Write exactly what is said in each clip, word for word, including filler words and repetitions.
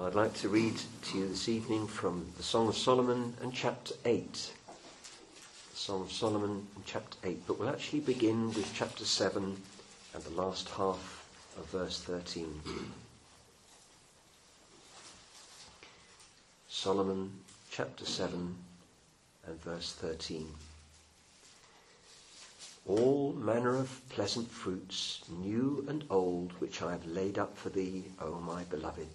I'd like to read to you this evening from the Song of Solomon and chapter eight. The Song of Solomon and chapter eight, but we'll actually begin with chapter seven and the last half of verse thirteen. Solomon chapter seven and verse thirteen. All manner of pleasant fruits, new and old, which I have laid up for thee, O my beloved.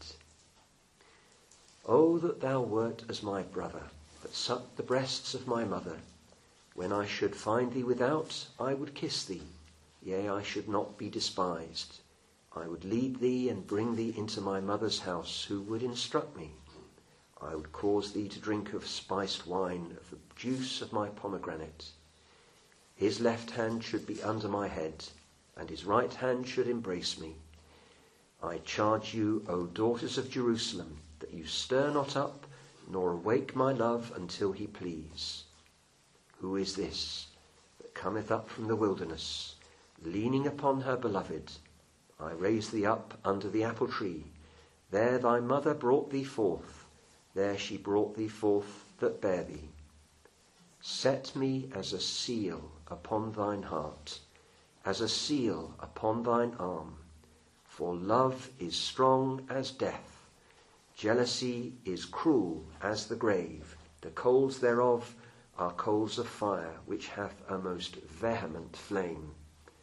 O that thou wert as my brother, that sucked the breasts of my mother. When I should find thee without, I would kiss thee, yea, I should not be despised. I would lead thee and bring thee into my mother's house, who would instruct me. I would cause thee to drink of spiced wine, of the juice of my pomegranate. His left hand should be under my head, and his right hand should embrace me. I charge you, O daughters of Jerusalem, that you stir not up, nor awake my love until he please. Who is this that cometh up from the wilderness, leaning upon her beloved? I raise thee up under the apple tree. There thy mother brought thee forth. There she brought thee forth that bare thee. Set me as a seal upon thine heart, as a seal upon thine arm. For love is strong as death. Jealousy is cruel as the grave. The coals thereof are coals of fire, which hath a most vehement flame.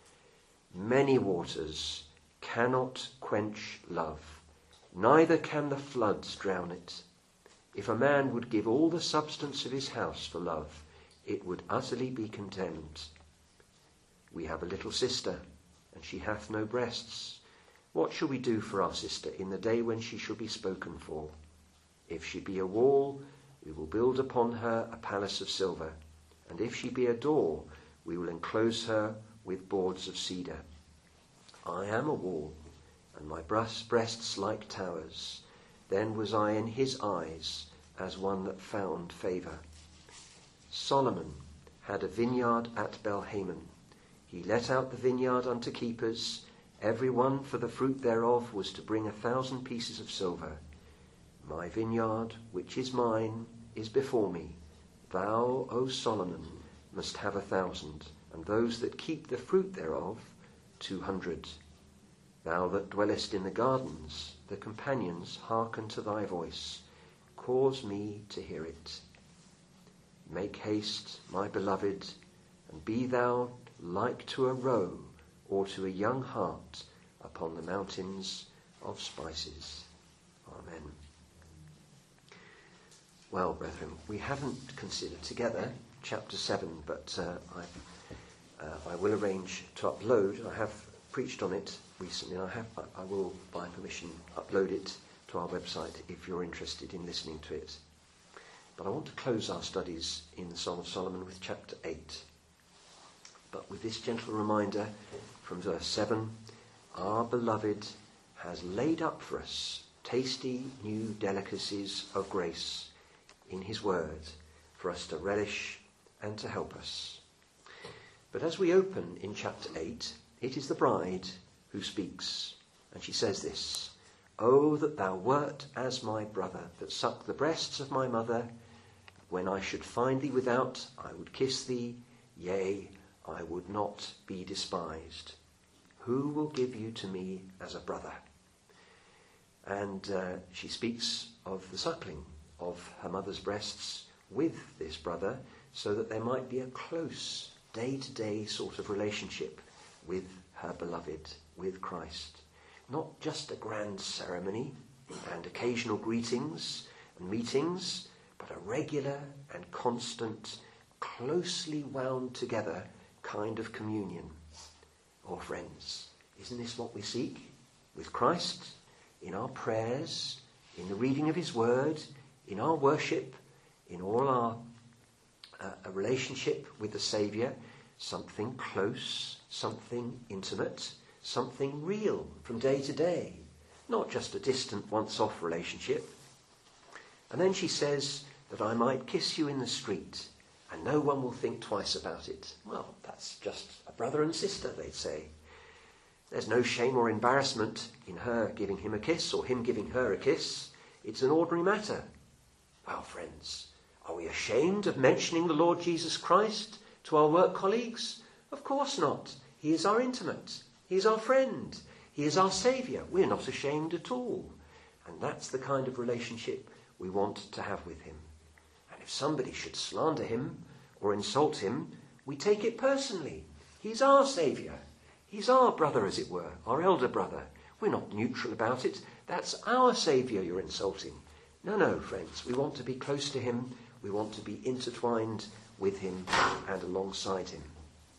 Many waters cannot quench love, neither can the floods drown it. If a man would give all the substance of his house for love, it would utterly be contemned. We have a little sister, and she hath no breasts. What shall we do for our sister in the day when she shall be spoken for? If she be a wall, we will build upon her a palace of silver, and if she be a door, we will enclose her with boards of cedar. I am a wall, and my breasts like towers. Then was I in his eyes as one that found favour. Solomon had a vineyard at Belhaman. He let out the vineyard unto keepers. Every one for the fruit thereof was to bring a thousand pieces of silver. My vineyard, which is mine, is before me. Thou, O Solomon, must have a thousand, and those that keep the fruit thereof two hundred. Thou that dwellest in the gardens, the companions hearken to thy voice. Cause me to hear it. Make haste, my beloved, and be thou like to a roe or to a young hart upon the mountains of spices. Amen. Well, brethren, we haven't considered together chapter seven, but uh, I, uh, I will arrange to upload. I have preached on it recently. I have. I will, by permission, upload it to our website if you're interested in listening to it. But I want to close our studies in the Song of Solomon with chapter eight. But with this gentle reminder from verse seven, our beloved has laid up for us tasty new delicacies of grace in his word for us to relish and to help us. But as we open in chapter eight, it is the bride who speaks, and she says this: O that thou wert as my brother, that sucked the breasts of my mother. When I should find thee without, I would kiss thee, yea, I would not be despised. Who will give you to me as a brother? And uh, she speaks of the suckling of her mother's breasts with this brother, so that there might be a close day-to-day sort of relationship with her beloved, with Christ. Not just a grand ceremony and occasional greetings and meetings, but a regular and constant, closely wound together kind of communion. Oh, friends, isn't this what we seek with Christ? In our prayers, in the reading of his word, in our worship, in all our uh, a relationship with the Saviour, something close, something intimate, something real from day to day, not just a distant once-off relationship. And then she says that I might kiss you in the street, and no one will think twice about it. Well, that's just a brother and sister, they'd say. There's no shame or embarrassment in her giving him a kiss or him giving her a kiss. It's an ordinary matter. Well, friends, are we ashamed of mentioning the Lord Jesus Christ to our work colleagues? Of course not. He is our intimate. He is our friend. He is our Saviour. We're not ashamed at all. And that's the kind of relationship we want to have with him. And if somebody should slander him or insult him, we take it personally. He's our Saviour. He's our brother, as it were, our elder brother. We're not neutral about it. That's our Saviour you're insulting. No, no, friends. We want to be close to him. We want to be intertwined with him and alongside him.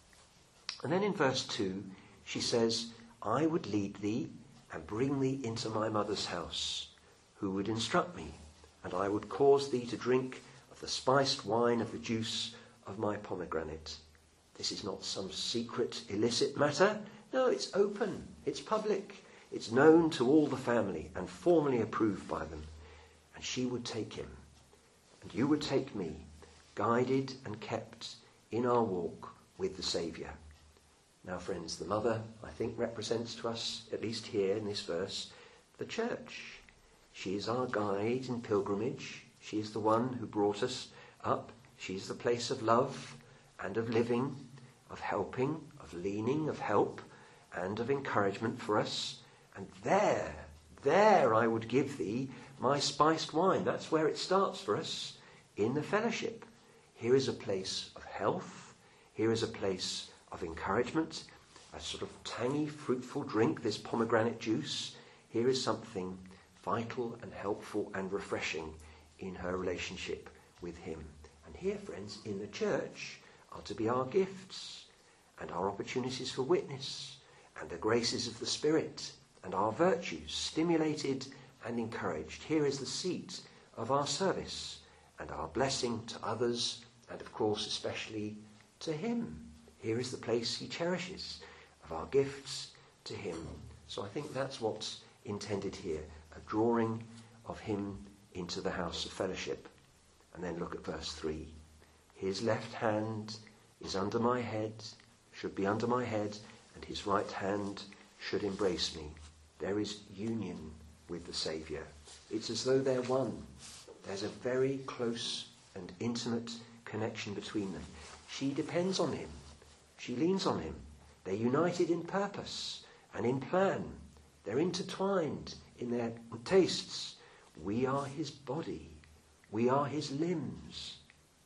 And then in verse two, she says, I would lead thee and bring thee into my mother's house, who would instruct me, and I would cause thee to drink of the spiced wine of the juice of my pomegranate. This is not some secret, illicit matter. No, it's open. It's public. It's known to all the family and formally approved by them. And she would take him, and you would take me, guided and kept in our walk with the Saviour. Now, friends, the mother, I think, represents to us, at least here in this verse, the church. She is our guide in pilgrimage. She is the one who brought us up. She is the place of love and of living, of helping, of leaning, of help, and of encouragement for us. And there, there I would give thee my spiced wine. That's where it starts for us, in the fellowship. Here is a place of health. Here is a place of encouragement, a sort of tangy, fruitful drink, this pomegranate juice. Here is something vital and helpful and refreshing in her relationship with him. And here, friends, in the church are to be our gifts and our opportunities for witness and the graces of the Spirit and our virtues stimulated and encouraged. Here is the seat of our service and our blessing to others and, of course, especially to him. Here is the place he cherishes of our gifts to him. So I think that's what's intended here, a drawing of him into the house of fellowship. And then look at verse three. His left hand is under my head, should be under my head, and his right hand should embrace me. There is union with the Saviour. It's as though they're one. There's a very close and intimate connection between them. She depends on him. She leans on him. They're united in purpose and in plan. They're intertwined in their tastes. We are his body. We are his limbs.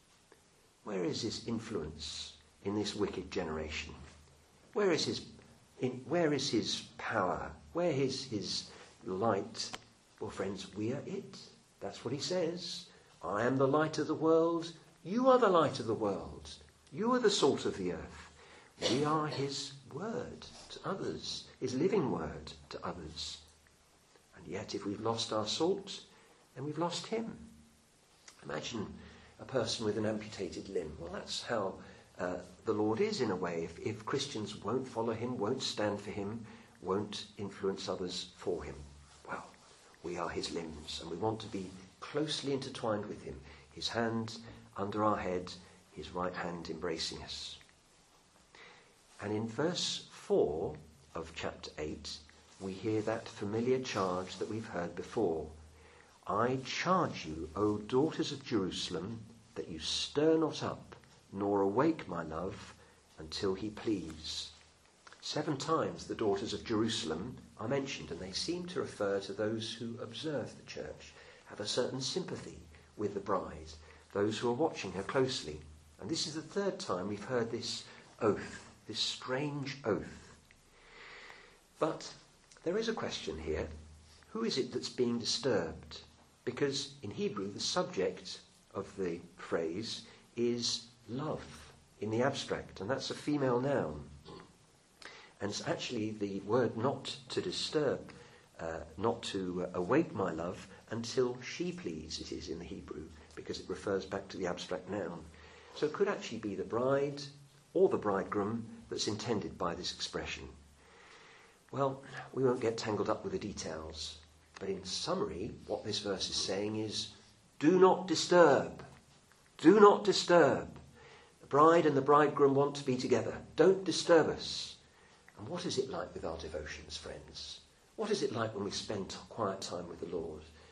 Where is his influence in this wicked generation? Where is his, in, where is his power? Where is his light? Well, friends, we are it. That's what he says. I am the light of the world. You are the light of the world. You are the salt of the earth. We are his word to others, his living word to others. And yet, if we've lost our salt, then we've lost him. Imagine a person with an amputated limb. Well, that's how uh, the Lord is, in a way. If, if Christians won't follow him, won't stand for him, won't influence others for him. Well, we are his limbs, and we want to be closely intertwined with him. His hand under our head, his right hand embracing us. And in verse four of chapter eight, we hear that familiar charge that we've heard before. I charge you, O daughters of Jerusalem, that you stir not up, nor awake my love, until he please. Seven times the daughters of Jerusalem are mentioned, and they seem to refer to those who observe the church, have a certain sympathy with the bride, those who are watching her closely. And this is the third time we've heard this oath, this strange oath. But there is a question here. Who is it that's being disturbed? Because in Hebrew, the subject of the phrase is love in the abstract, and that's a female noun. And it's actually the word not to disturb, uh, not to uh, awake my love until she please, it is in the Hebrew, because it refers back to the abstract noun. So it could actually be the bride or the bridegroom that's intended by this expression. Well, we won't get tangled up with the details, but in summary, what this verse is saying is, do not disturb. Do not disturb. The bride and the bridegroom want to be together. Don't disturb us. And what is it like with our devotions, friends? What is it like when we spend quiet time with the Lord? Are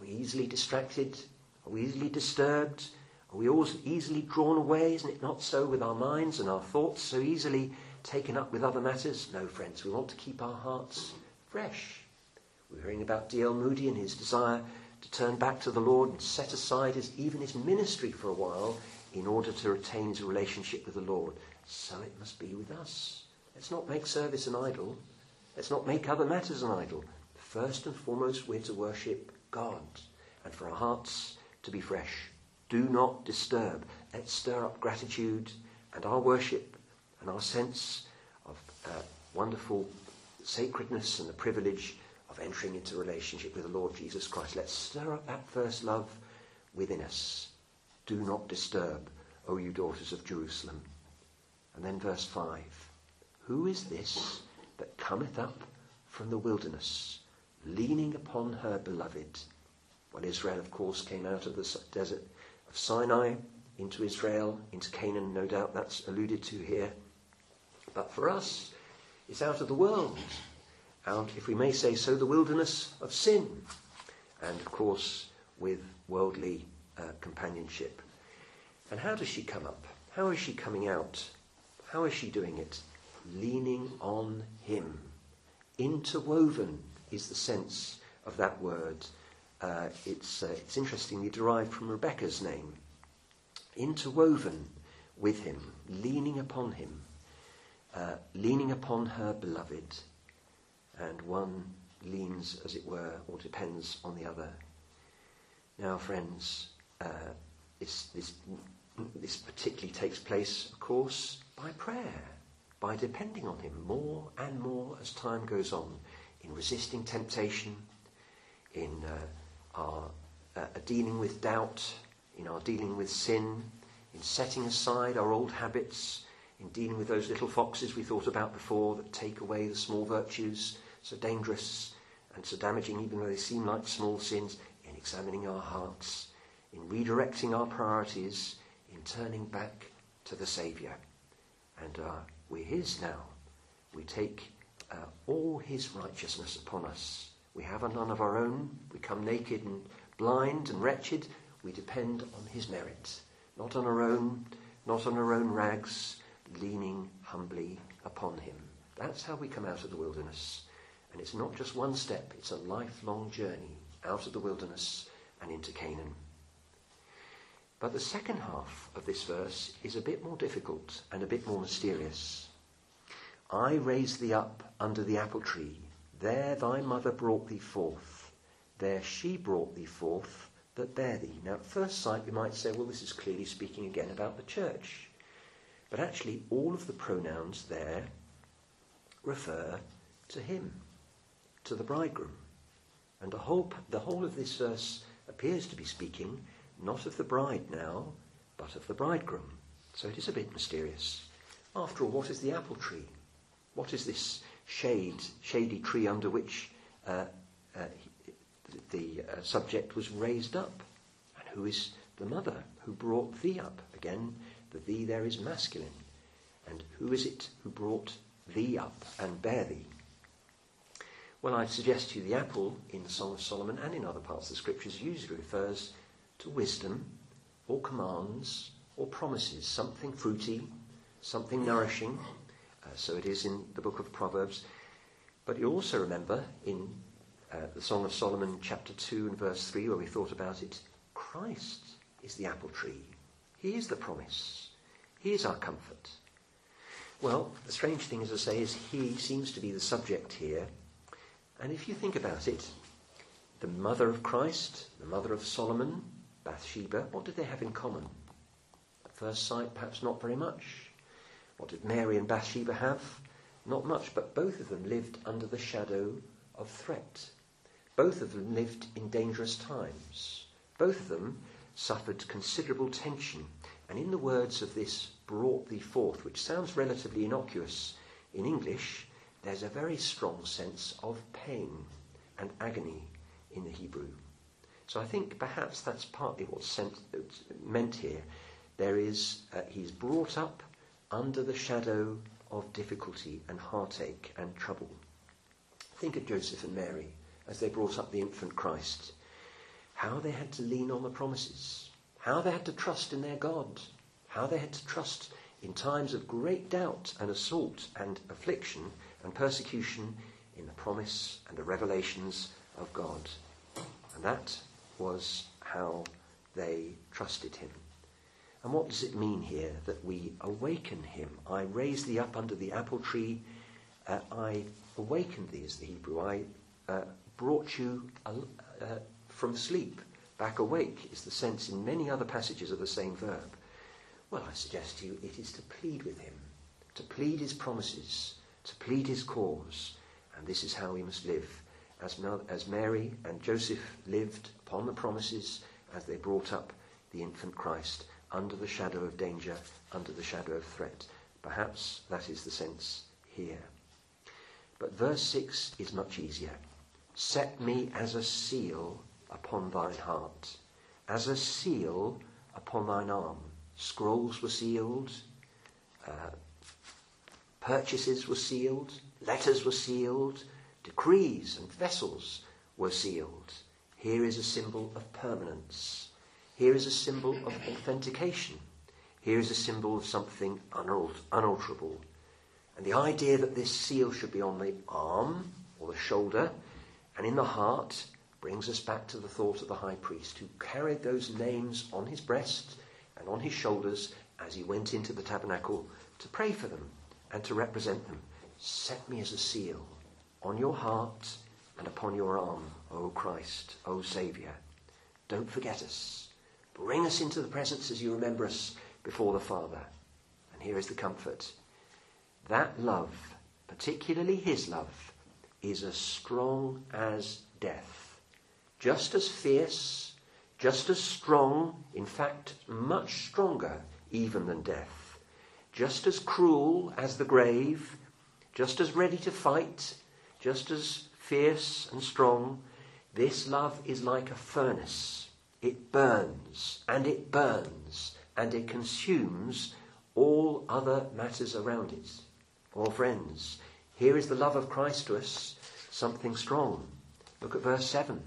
Are we easily distracted? Are we easily disturbed? Are we all easily drawn away? Isn't it not so with our minds and our thoughts, so easily taken up with other matters? No, friends, we want to keep our hearts fresh. We're hearing about D L Moody and his desire to turn back to the Lord and set aside his, even his ministry for a while in order to retain his relationship with the Lord. So it must be with us. Let's not make service an idol. Let's not make other matters an idol. First and foremost, we're to worship God, and for our hearts to be fresh. Do not disturb. Let's stir up gratitude and our worship and our sense of uh, wonderful sacredness and the privilege of entering into relationship with the Lord Jesus Christ. Let's stir up that first love within us. Do not disturb, O you daughters of Jerusalem. And then verse five. Who is this that cometh up from the wilderness, leaning upon her beloved? Well, Israel, of course, came out of the desert of Sinai into Israel, into Canaan. No doubt that's alluded to here. But for us, it's out of the world. Out, if we may say so, the wilderness of sin. And, of course, with worldly uh, companionship. And how does she come up? How is she coming out? How is she doing it? Leaning on him. Interwoven is the sense of that word. Uh, it's, uh, it's interestingly derived from Rebecca's name. Interwoven with him, leaning upon him, uh, leaning upon her beloved. And one leans, as it were, or depends on the other. Now, friends, uh, this, this, this particularly takes place, of course, by prayer, by depending on him more and more as time goes on, in resisting temptation, in uh, our uh, dealing with doubt, in our dealing with sin, in setting aside our old habits, in dealing with those little foxes we thought about before that take away the small virtues, so dangerous and so damaging even though they seem like small sins, in examining our hearts, in redirecting our priorities, in turning back to the Saviour. And uh, we're his now. We take uh, all his righteousness upon us. We have none of our own. We come naked and blind and wretched. We depend on his merit, not on our own, not on our own rags, leaning humbly upon him. That's how we come out of the wilderness. And it's not just one step, it's a lifelong journey out of the wilderness and into Canaan. But the second half of this verse is a bit more difficult and a bit more mysterious. I raised thee up under the apple tree. There thy mother brought thee forth. There she brought thee forth that bare thee. Now at first sight we might say, well, this is clearly speaking again about the church. But actually all of the pronouns there refer to him, to the bridegroom. And the whole, the whole of this verse appears to be speaking not of the bride now, but of the bridegroom. So it is a bit mysterious. After all, what is the apple tree? What is this shade, shady tree under which uh, uh, the uh, subject was raised up? And who is the mother who brought thee up? Again, the thee there is masculine. And who is it who brought thee up and bare thee? Well, I'd suggest to you the apple in the Song of Solomon and in other parts of the Scriptures usually refers to wisdom or commands or promises, something fruity, something nourishing. Uh, so it is in the book of Proverbs. But you also remember in uh, the Song of Solomon chapter two and verse three where we thought about it, Christ is the apple tree. He is the promise. He is our comfort. Well, the strange thing, as I say, is he seems to be the subject here. And if you think about it, the mother of Christ, the mother of Solomon, Bathsheba, what did they have in common? At first sight, perhaps not very much. What did Mary and Bathsheba have? Not much, but both of them lived under the shadow of threat. Both of them lived in dangerous times. Both of them suffered considerable tension. And in the words of this brought thee forth, which sounds relatively innocuous in English, there's a very strong sense of pain and agony in the Hebrew. So I think perhaps that's partly what's sent, meant here. There is, uh, he's brought up under the shadow of difficulty and heartache and trouble. Think of Joseph and Mary as they brought up the infant Christ. how they had to lean on the promises, how they had to trust in their God, how they had to trust in times of great doubt and assault and affliction and persecution in the promise and the revelations of God. And that was how they trusted him. And what does it mean here that we awaken him? I raised thee up under the apple tree. Uh, I awakened thee is the Hebrew. I uh, brought you uh, uh, from sleep back awake is the sense in many other passages of the same verb. Well, I suggest to you it is to plead with him, to plead his promises, to plead his cause. And this is how we must live. As, as Mary and Joseph lived upon the promises as they brought up the infant Christ under the shadow of danger, under the shadow of threat. Perhaps that is the sense here. But verse six is much easier. Set me as a seal upon thine heart, as a seal upon thine arm. Scrolls were sealed, uh, purchases were sealed, letters were sealed, decrees and vessels were sealed. Here is a symbol of permanence. Here is a symbol of authentication. Here is a symbol of something unalterable. And the idea that this seal should be on the arm or the shoulder and in the heart brings us back to the thought of the high priest who carried those names on his breast and on his shoulders as he went into the tabernacle to pray for them and to represent them. Set me as a seal on your heart and upon your arm, O Christ, O Saviour. Don't forget us. Bring us into the presence as you remember us before the Father. And here is the comfort. That love, particularly his love, is as strong as death. Just as fierce, just as strong, in fact, much stronger even than death. Just as cruel as the grave, just as ready to fight, just as fierce and strong. This love is like a furnace. It burns and it burns and it consumes all other matters around it. Oh, friends, here is the love of Christ to us, something strong. Look at verse seven.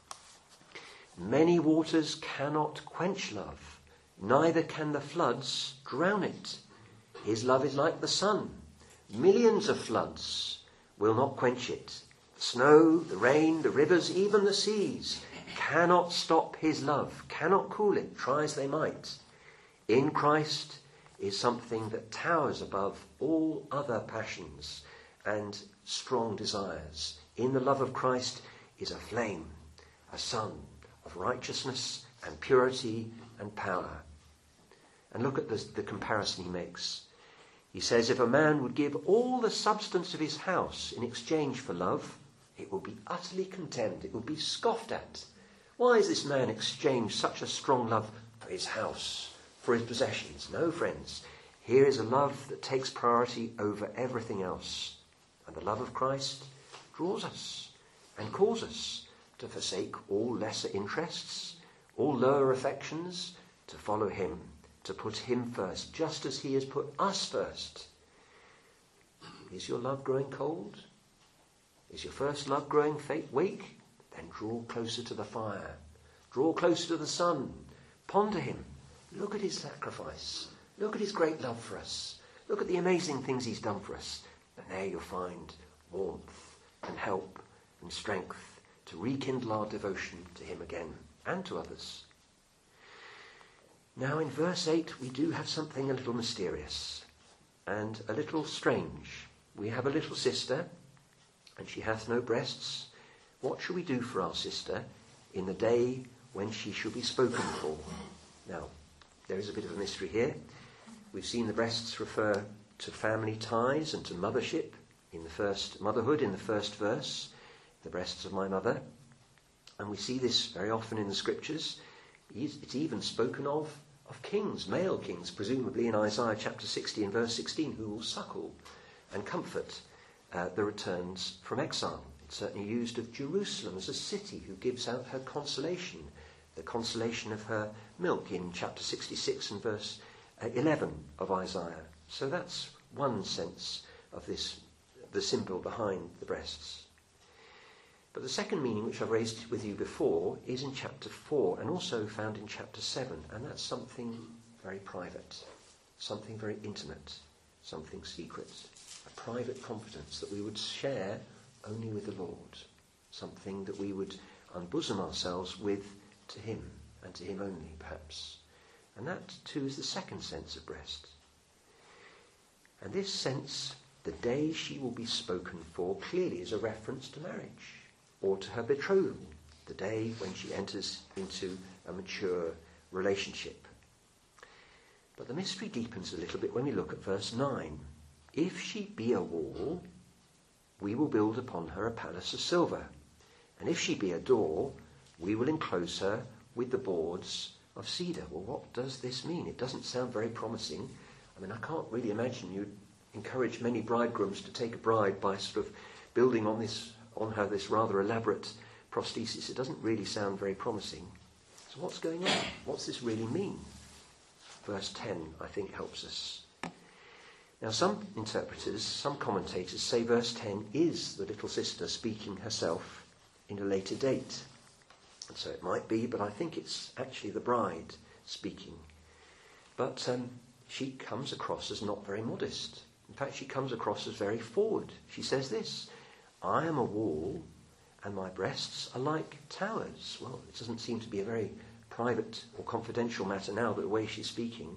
Many waters cannot quench love, neither can the floods drown it. His love is like the sun. Millions of floods will not quench it. The snow, the rain, the rivers, even the seas cannot stop his love, cannot cool it, try as they might. In Christ is something that towers above all other passions and strong desires. In the love of Christ is a flame, a sun of righteousness and purity and power. And look at the, the comparison he makes. He says, if a man would give all the substance of his house in exchange for love, it will be utterly contemned, it will be scoffed at. Why has this man exchanged such a strong love for his house, for his possessions? No, friends, here is a love that takes priority over everything else. And the love of Christ draws us and calls us to forsake all lesser interests, all lower affections, to follow him, to put him first, just as he has put us first. Is your love growing cold? Is your first love growing weak? Then draw closer to the fire. Draw closer to the sun. Ponder him. Look at his sacrifice. Look at his great love for us. Look at the amazing things he's done for us. And there you'll find warmth and help and strength to rekindle our devotion to him again and to others. Now in verse eight we do have something a little mysterious and a little strange. We have a little sister, and she hath no breasts. What shall we do for our sister in the day when she shall be spoken for? Now, there is a bit of a mystery here. We've seen the breasts refer to family ties and to mothership in the first motherhood in the first verse, the breasts of my mother. And we see this very often in the scriptures. It's even spoken of of kings, male kings, presumably in Isaiah chapter sixty and verse sixteen, who will suckle and comfort uh, the returns from exile. It's certainly used of Jerusalem as a city who gives out her consolation, the consolation of her milk in chapter sixty-six and verse uh, eleven of Isaiah. So that's one sense of this, the symbol behind the breasts. But the second meaning, which I've raised with you before, is in chapter four and also found in chapter seven, and that's something very private, something very intimate, something secret, a private confidence that we would share only with the Lord, something that we would unbosom ourselves with to him, and to him only, perhaps. And that, too, is the second sense of breast. And this sense, the day she will be spoken for, clearly is a reference to marriage, or to her betrothal, the day when she enters into a mature relationship. But the mystery deepens a little bit when we look at verse nine. If she be a wall, we will build upon her a palace of silver. And if she be a door, we will enclose her with the boards of cedar. Well, what does this mean? It doesn't sound very promising. I mean, I can't really imagine you'd encourage many bridegrooms to take a bride by sort of building on this, on her this rather elaborate prosthesis. It doesn't really sound very promising. So what's going on? What's this really mean? Verse ten, I think, helps us. Now, some interpreters, some commentators say verse ten is the little sister speaking herself in a later date. And so it might be, but I think it's actually the bride speaking. But um, she comes across as not very modest. In fact, she comes across as very forward. She says this, I am a wall and my breasts are like towers. Well, it doesn't seem to be a very private or confidential matter now, the way she's speaking.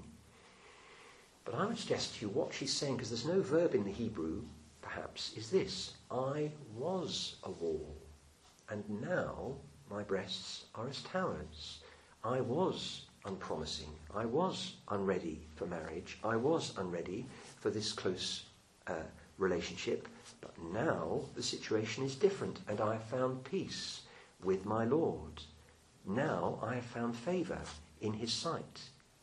But I would suggest to you what she's saying, because there's no verb in the Hebrew, perhaps, is this. I was a wall, and now my breasts are as towers. I was unpromising. I was unready for marriage. I was unready for this close uh, relationship. But now the situation is different, and I have found peace with my Lord. Now I have found favour in his sight.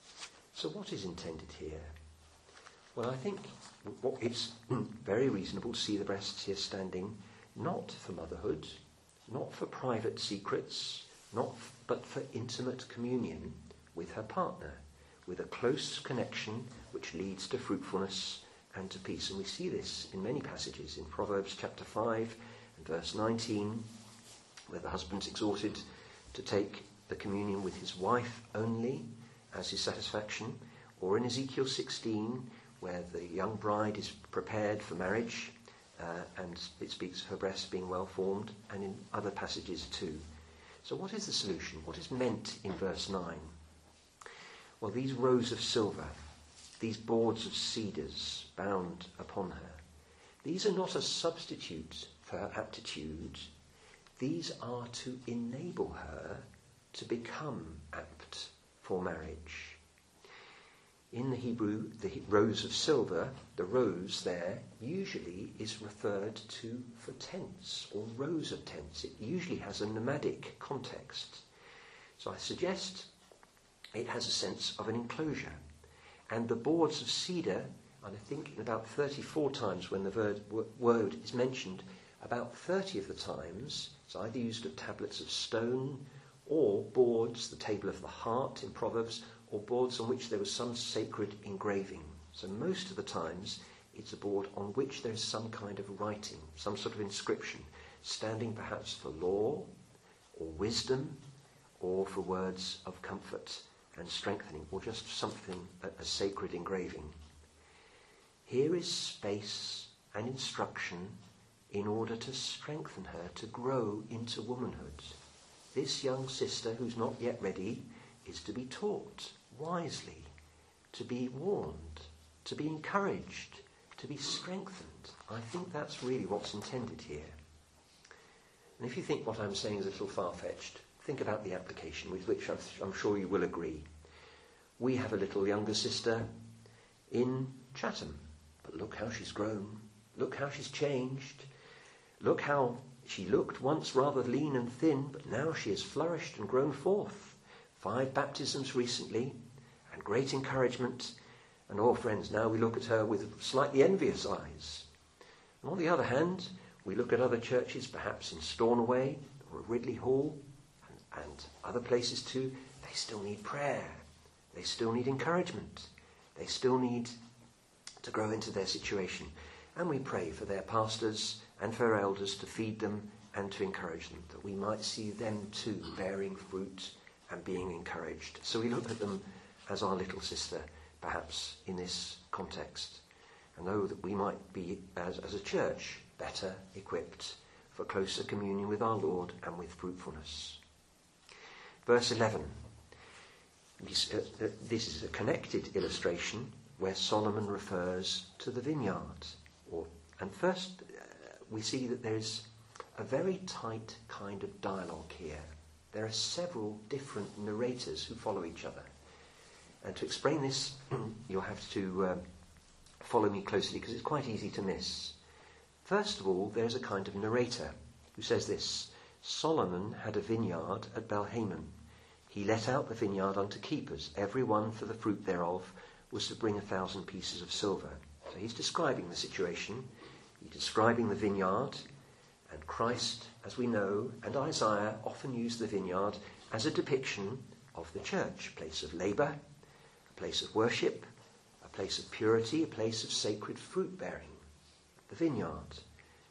So what is intended here? Well, I think it's very reasonable to see the breasts here standing not for motherhood, not for private secrets, not f- but for intimate communion with her partner, with a close connection which leads to fruitfulness and to peace. And we see this in many passages, in Proverbs chapter five and verse nineteen, where the husband's exhorted to take the communion with his wife only as his satisfaction, or in Ezekiel sixteen, where the young bride is prepared for marriage, uh, and it speaks of her breasts being well formed, and in other passages too. So what is the solution? What is meant in verse nine? Well, these rows of silver, these boards of cedars bound upon her, these are not a substitute for her aptitude. These are to enable her to become apt for marriage. In the Hebrew, the rows of silver, the rows there usually is referred to for tents or rows of tents. It usually has a nomadic context. So I suggest it has a sense of an enclosure. And the boards of cedar, and I think in about thirty-four times when the word, word is mentioned, about thirty of the times, it's either used of tablets of stone or boards, the table of the heart in Proverbs, or boards on which there was some sacred engraving. So most of the times it's a board on which there is some kind of writing, some sort of inscription, standing perhaps for law or wisdom or for words of comfort and strengthening, or just something, a, a sacred engraving. Here is space and instruction in order to strengthen her to grow into womanhood. This young sister who's not yet ready is to be taught wisely, to be warned, to be encouraged, to be strengthened. I think that's really what's intended here. And if you think what I'm saying is a little far-fetched, think about the application, with which I'm, I'm sure you will agree. We have a little younger sister in Chatham, but look how she's grown. Look how she's changed. Look how she looked once rather lean and thin, but now she has flourished and grown forth. Five baptisms recently, and great encouragement. And oh, friends, now we look at her with slightly envious eyes. And on the other hand, we look at other churches, perhaps in Stornoway or Ridley Hall, and, and other places too. They still need prayer. They still need encouragement. They still need to grow into their situation. And we pray for their pastors and for our elders to feed them and to encourage them, that we might see them too bearing fruit and being encouraged. So we look at them as our little sister, perhaps, in this context, and know that we might be, as, as a church, better equipped for closer communion with our Lord and with fruitfulness. Verse eleven. This, uh, uh, this is a connected illustration where Solomon refers to the vineyard. Or, and first, uh, we see that there is a very tight kind of dialogue here. There are several different narrators who follow each other. And to explain this, you'll have to uh, follow me closely, because it's quite easy to miss. First of all, there's a kind of narrator who says this: Solomon had a vineyard at Belhaman. He let out the vineyard unto keepers. Every one for the fruit thereof was to bring a thousand pieces of silver. So he's describing the situation. He's describing the vineyard. And Christ, as we know, and Isaiah often use the vineyard as a depiction of the church. A place of labour, a place of worship, a place of purity, a place of sacred fruit-bearing. The vineyard.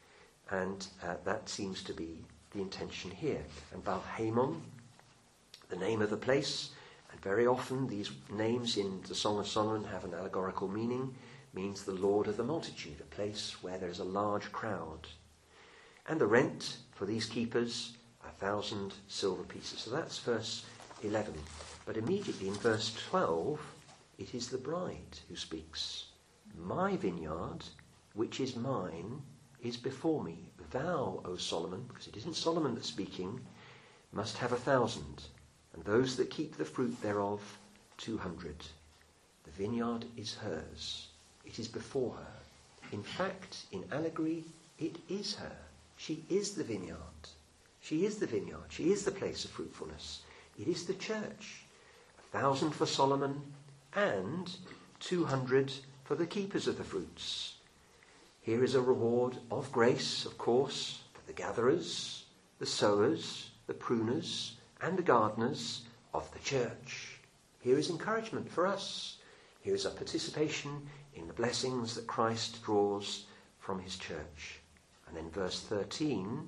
And uh, that seems to be the intention here. And Balhamon, the name of the place, and very often these names in the Song of Solomon have an allegorical meaning, means the Lord of the multitude, a place where there's a large crowd. And the rent for these keepers, a thousand silver pieces. So that's verse eleven. But immediately in verse twelve, it is the bride who speaks. My vineyard, which is mine, is before me. Thou, O Solomon, because it isn't Solomon that's speaking, must have a thousand, and those that keep the fruit thereof, two hundred. The vineyard is hers. It is before her. In fact, in allegory, it is her. She is the vineyard. She is the vineyard. She is the place of fruitfulness. It is the church. A thousand for Solomon and two hundred for the keepers of the fruits. Here is a reward of grace, of course, for the gatherers, the sowers, the pruners, and the gardeners of the church. Here is encouragement for us. Here is a participation in the blessings that Christ draws from his church. And then verse thirteen,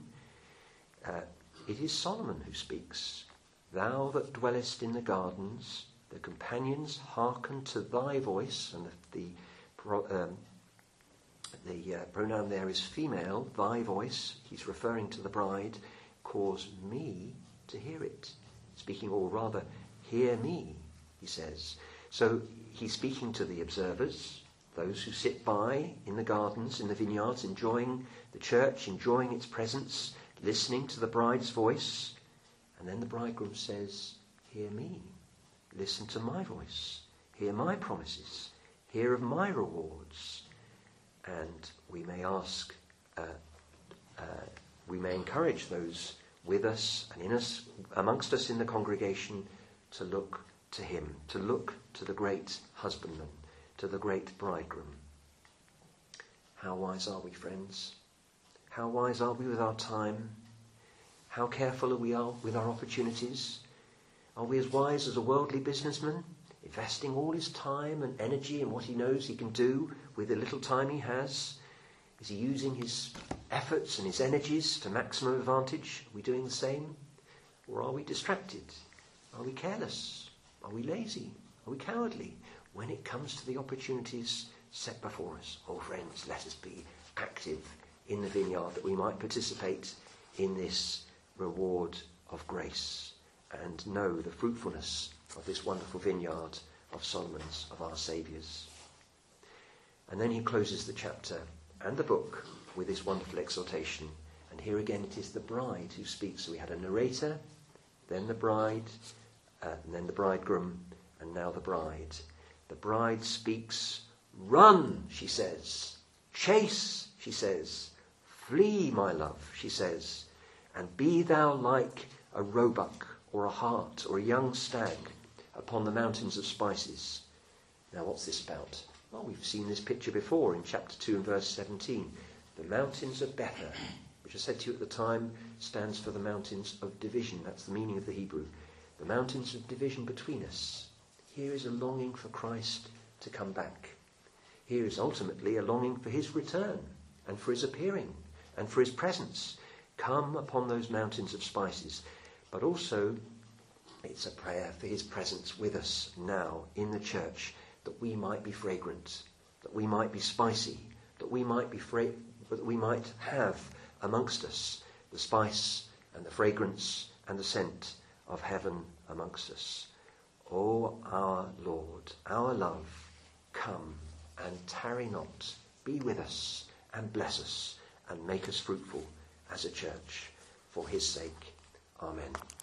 uh, it is Solomon who speaks. Thou that dwellest in the gardens, the companions hearken to thy voice, and the, the, um, the uh, pronoun there is female, thy voice, he's referring to the bride, cause me to hear it. Speaking, or rather, hear me, he says. So he's speaking to the observers, those who sit by in the gardens, in the vineyards, enjoying the church, enjoying its presence, listening to the bride's voice. And then the bridegroom says, hear me, listen to my voice, hear my promises, hear of my rewards. And we may ask, uh, uh, we may encourage those with us and in us, amongst us in the congregation, to look to him, to look to the great husbandman, to the great bridegroom. How wise are we, friends? How wise are we with our time? How careful are we are with our opportunities? Are we as wise as a worldly businessman, investing all his time and energy in what he knows he can do with the little time he has? Is he using his efforts and his energies to maximum advantage? Are we doing the same? Or are we distracted? Are we careless? Are we lazy? Are we cowardly when it comes to the opportunities set before us? Oh, friends, let us be active in the vineyard, that we might participate in this reward of grace and know the fruitfulness of this wonderful vineyard of Solomon's, of our Saviour's. And then he closes the chapter and the book with this wonderful exhortation. And here again it is the bride who speaks. So we had a narrator, then the bride, uh, and then the bridegroom, and now the bride. The bride speaks. Run, she says. Chase, she says. Flee, my love, she says. And be thou like a roebuck or a hart or a young stag upon the mountains of spices. Now what's this about? Well, we've seen this picture before in chapter two and verse seventeen. The mountains of Bether, which I said to you at the time, stands for the mountains of division. That's the meaning of the Hebrew. The mountains of division between us. Here is a longing for Christ to come back. Here is ultimately a longing for his return and for his appearing and for his presence. Come upon those mountains of spices. But also it's a prayer for his presence with us now in the church, that we might be fragrant, that we might be spicy, that we might be fra- that we might have amongst us the spice and the fragrance and the scent of heaven amongst us. O our Lord, our love, come and tarry not. Be with us and bless us and make us fruitful as a church. For his sake. Amen.